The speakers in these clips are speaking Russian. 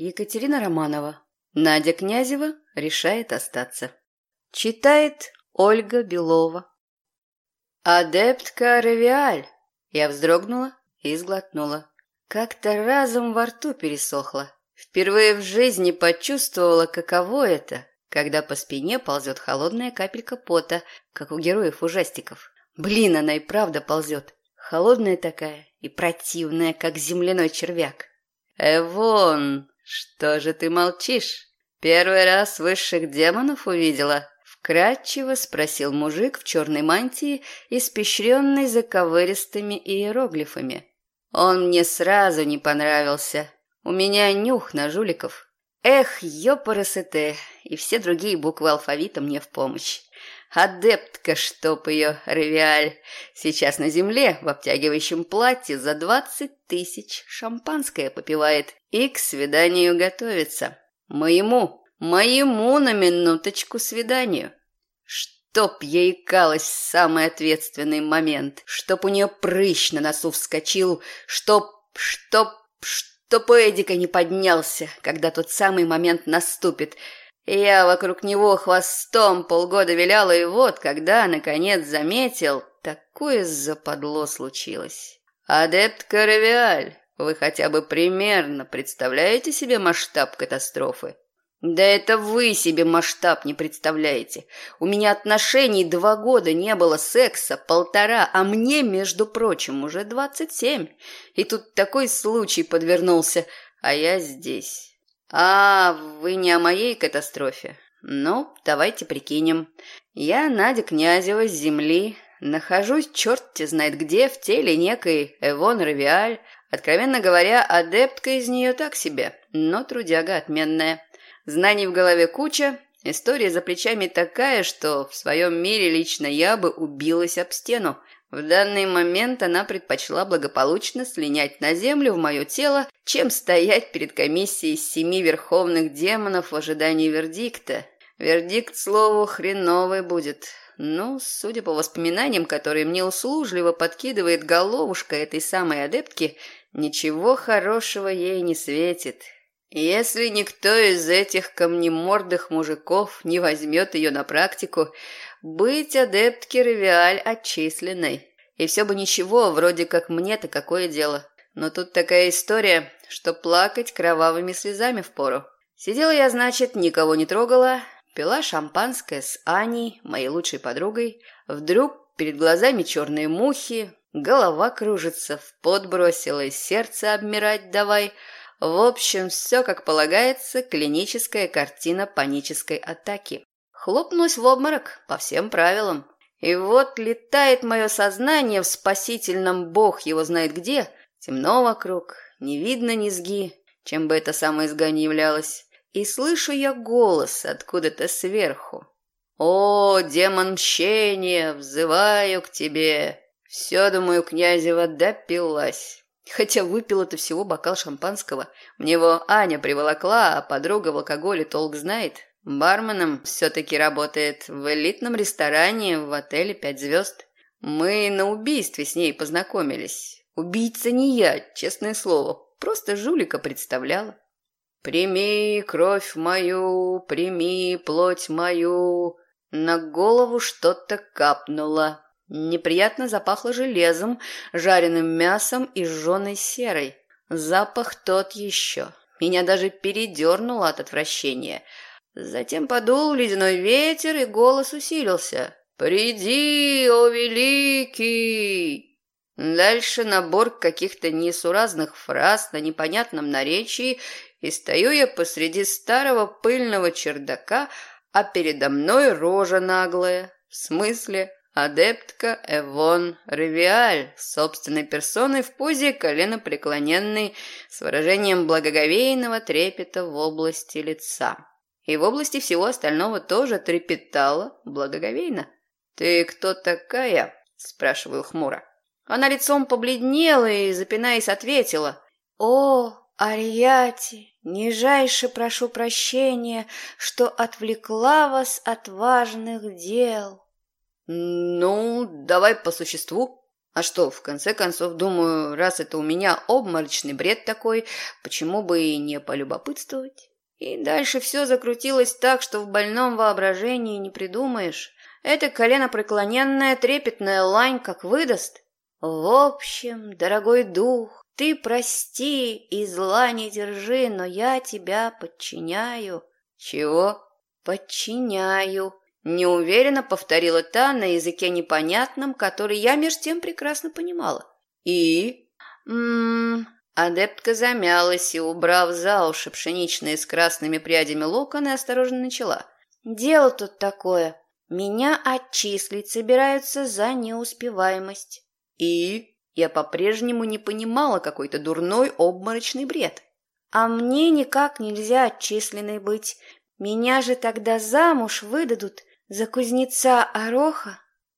Екатерина Романова. Надя Князева решает остаться. Читает Ольга Белова. Адептка Ревиаль. Я вздрогнула и сглотнула. Как-то разом во рту пересохло. Впервые в жизни почувствовала, каково это, когда по спине ползет холодная капелька пота, как у героев ужастиков. Блин, она и правда ползет. Холодная такая и противная, как земляной червяк. Эвон, что же ты молчишь? Первый раз высших демонов увидела? Вкратчиво спросил мужик в черной мантии, испещренной заковыристыми иероглифами. Он мне сразу не понравился. У меня нюх на жуликов. Эх, ёпарасете, и все другие буквы алфавита мне в помощь. Адептка, чтоб ее, Ревиаль, сейчас на земле в обтягивающем платье за 20 000 шампанское попивает и к свиданию готовится. Моему на минуточку свиданию. Чтоб ей икалось в самый ответственный момент, чтоб у нее прыщ на носу вскочил, чтоб Эдика не поднялся, когда тот самый момент наступит. Я вокруг него хвостом полгода виляла, и вот, когда, наконец, заметил, такое западло случилось. Адептка Ревиаль, вы хотя бы примерно представляете себе масштаб катастрофы? Да это вы себе масштаб не представляете. У меня отношений 2 года не было, секса 1,5, а мне, между прочим, уже 27. И тут такой случай подвернулся, а я здесь. А, вы не о моей катастрофе? Ну, давайте прикинем. Я Надя Князева с земли, нахожусь черт-те знает где, в теле некой Эвон Ревиаль. Откровенно говоря, адептка из нее так себе, но трудяга отменная. Знаний в голове куча, история за плечами такая, что в своем мире лично я бы убилась об стену. В данный момент она предпочла благополучно слинять на землю в мое тело, чем стоять перед комиссией из 7 верховных демонов в ожидании вердикта. Вердикт, слову, хреновый будет. Ну, судя по воспоминаниям, которые мне услужливо подкидывает головушка этой самой адептки, ничего хорошего ей не светит. Если никто из этих камнемордых мужиков не возьмет ее на практику, быть адептке Ревиаль отчисленной. И все бы ничего, вроде как мне-то какое дело. Но тут такая история, что плакать кровавыми слезами впору. Сидела я, значит, никого не трогала, пила шампанское с Аней, моей лучшей подругой. Вдруг перед глазами черные мухи, голова кружится, в пот бросила, и сердце обмирать давай. В общем, все как полагается, клиническая картина панической атаки. Хлопнулась в обморок по всем правилам. И вот летает мое сознание в спасительном бог его знает где. Темно вокруг, не видно низги, чем бы это самоизга ни являлось. И слышу я голос откуда-то сверху. «О, демон мщения, взываю к тебе!» Все, думаю, Князева допилась. Хотя выпила-то всего бокал шампанского. Мне его Аня приволокла, а подруга в алкоголе толк знает. Барменом все-таки работает в элитном ресторане в отеле 5 звезд. Мы на убийстве с ней познакомились. Убийца не я, честное слово. Просто жулика представляла. «Прими кровь мою, прими плоть мою». На голову что-то капнуло. Неприятно запахло железом, жареным мясом и жженой серой. Запах тот еще. Меня даже передернуло от отвращения. Затем подул ледяной ветер, и голос усилился. «Приди, о великий!» Дальше набор каких-то несуразных фраз на непонятном наречии, и стою я посреди старого пыльного чердака, а передо мной рожа наглая. В смысле? Адептка Эвон Ревиаль, собственной персоной в позе коленопреклоненной, с выражением благоговейного трепета в области лица. И в области всего остального тоже трепетала благоговейно. «Ты кто такая?» – спрашиваю хмуро. Она лицом побледнела и, запинаясь, ответила. «О, Ариати, нижайше прошу прощения, что отвлекла вас от важных дел». «Ну, давай по существу». А что, в конце концов, думаю, раз это у меня обморочный бред такой, почему бы и не полюбопытствовать? И дальше все закрутилось так, что в больном воображении не придумаешь. Это коленопреклоненная трепетная лань как выдаст. В общем, дорогой дух, ты прости и зла не держи, но я тебя подчиняю. Чего? Подчиняю. Неуверенно повторила та на языке непонятном, который я меж тем прекрасно понимала. И? Адептка замялась и, убрав за уши пшеничные с красными прядями локоны, осторожно начала. Дело тут такое. Меня отчислить собираются за неуспеваемость. И? Я по-прежнему не понимала какой-то дурной обморочный бред. А мне никак нельзя отчисленной быть. Меня же тогда замуж выдадут за кузнеца Ороха.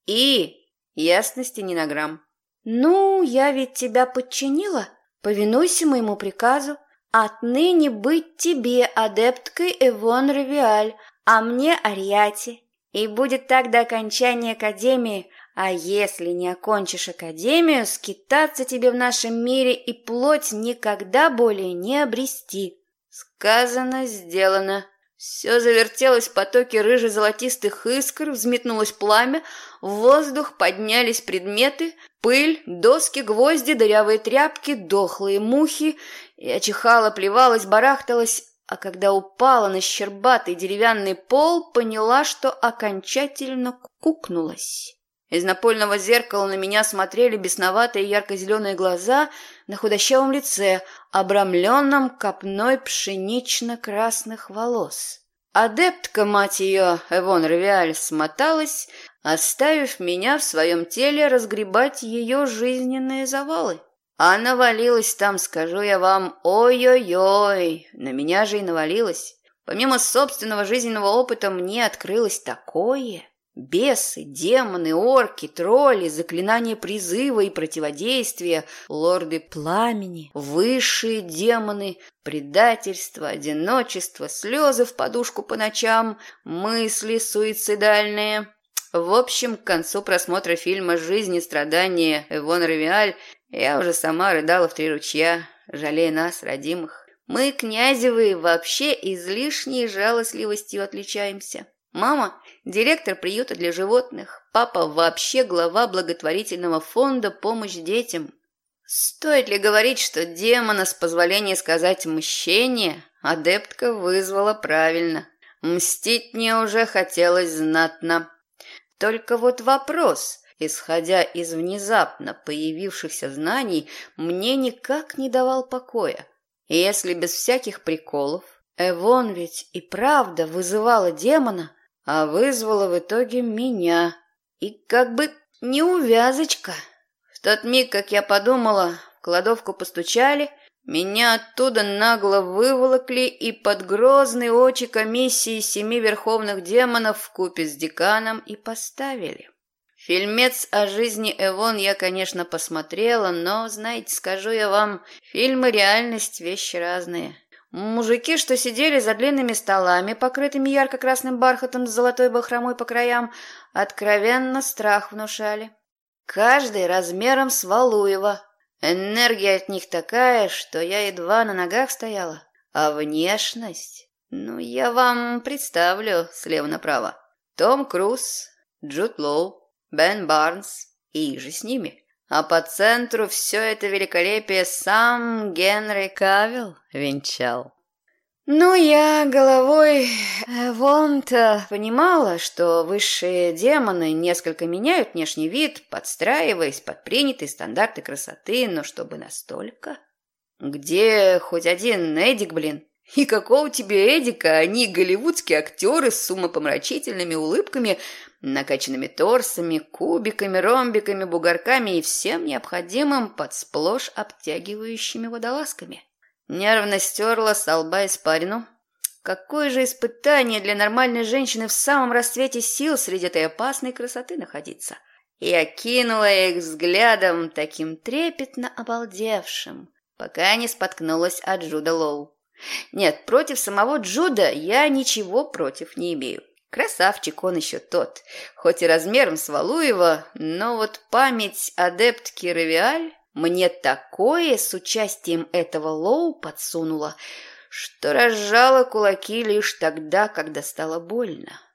И? Ясности ни на грамм. Ну, я ведь тебя подчинила. Повинуйся моему приказу. Отныне быть тебе адепткой Эвон Равиаль, а мне Ариати. И будет так до окончания академии. А если не окончишь академию, скитаться тебе в нашем мире и плоть никогда более не обрести. Сказано, сделано. Все завертелось в потоке рыже-золотистых искр, взметнулось пламя, в воздух поднялись предметы, пыль, доски, гвозди, дырявые тряпки, дохлые мухи. Я чихала, плевалась, барахталась, а когда упала на щербатый деревянный пол, поняла, что окончательно кукнулась. Из напольного зеркала на меня смотрели бесноватые ярко-зеленые глаза на худощавом лице, обрамленном копной пшенично-красных волос. Адептка, мать ее, Эвон Равиаль, смоталась, оставив меня в своем теле разгребать ее жизненные завалы. А навалилась там, скажу я вам, ой-ой-ой, на меня же и навалилась. Помимо собственного жизненного опыта мне открылось такое... Бесы, демоны, орки, тролли, заклинания призыва и противодействия, лорды пламени, высшие демоны, предательство, одиночество, слезы в подушку по ночам, мысли суицидальные. В общем, к концу просмотра фильма «Жизнь и страдания» Эвон Равиаль я уже сама рыдала в 3 ручья, жалея нас, родимых. Мы, князевы, вообще излишней жалостливостью отличаемся. Мама – директор приюта для животных, папа вообще глава благотворительного фонда «Помощь детям». Стоит ли говорить, что демона, с позволения сказать мщение, адептка вызвала правильно. Мстить мне уже хотелось знатно. Только вот вопрос, исходя из внезапно появившихся знаний, мне никак не давал покоя. Если без всяких приколов, Эвон ведь и правда вызывала демона, а вызвала в итоге меня. И как бы неувязочка. В тот миг, как я подумала, в кладовку постучали, меня оттуда нагло выволокли и под грозные очи комиссии 7 верховных демонов вкупе с деканом и поставили. Фильмец о жизни Эвон я, конечно, посмотрела, но, знаете, скажу я вам, фильм и реальность – вещи разные. Мужики, что сидели за длинными столами, покрытыми ярко-красным бархатом с золотой бахромой по краям, откровенно страх внушали. Каждый размером с Валуева. Энергия от них такая, что я едва на ногах стояла. А внешность? Ну, я вам представлю слева направо. Том Круз, Джуд Лоу, Бен Барнс и же с ними. А по центру все это великолепие сам Генри Кавилл венчал. Ну, я головой вон-то понимала, что высшие демоны несколько меняют внешний вид, подстраиваясь под принятые стандарты красоты, но чтобы настолько... Где хоть один Эдик, блин? И какого тебе Эдика? Они голливудские актеры с умопомрачительными улыбками, накачанными торсами, кубиками, ромбиками, бугорками и всем необходимым под сплошь обтягивающими водолазками. Нервно стерла со лба испарину. Какое же испытание для нормальной женщины в самом расцвете сил среди этой опасной красоты находиться. И окинула их взглядом таким трепетно обалдевшим, пока не споткнулась от Джуда Лоу. Нет, против самого Джуда я ничего против не имею. Красавчик он еще тот, хоть и размером с Валуева, но вот память адептки Равиаль мне такое с участием этого Лоу подсунула, что разжала кулаки лишь тогда, когда стало больно.